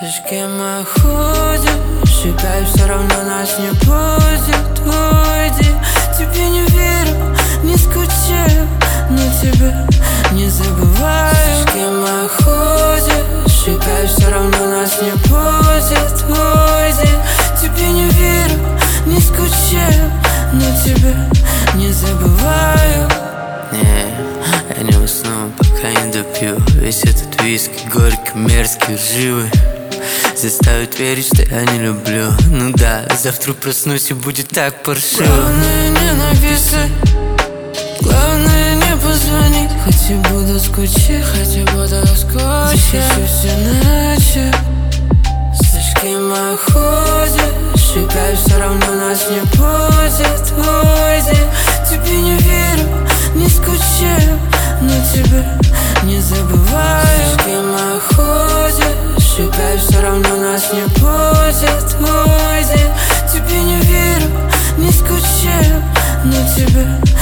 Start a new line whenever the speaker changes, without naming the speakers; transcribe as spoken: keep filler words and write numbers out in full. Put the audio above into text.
С кем мы ходишь, и кайф все равно нас не будет. Уйди, тебе не верю, не скучаю, но тебя не забываю. С кем мы ходишь, и кайф все равно нас не будет. Уйди, тебе не верю, не скучаю, но тебя не забываю.
Не, я не усну, пока не допью весь этот виски, горький, мерзкий, лживый. Заставит верить, что я не люблю. Ну да, завтра проснусь и будет так паршиво.
Главное не написать, главное не позвонить. Хоть и буду скучать, хоть и буду скучать, захочу все иначе. С кем мы ходишь, и кайф все равно нас не будет. Уйди, тебе не верю, не скучаю, но тебя не забываю. С кем мы ходишь, и кайф все равно нас не будет. Уйди, тебе не верю, не скучаю, но тебя